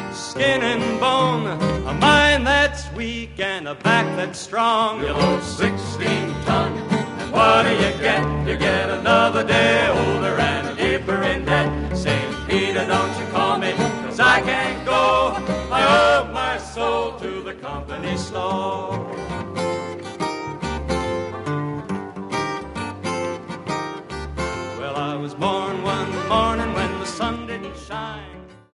skin and bone, a mind that's weak and a back that's strong. You load 16 ton, and what do you get? You get another day older and deeper in debt. St. Peter, don't you call me, 'cause I can't go. I owe my soul to the company store.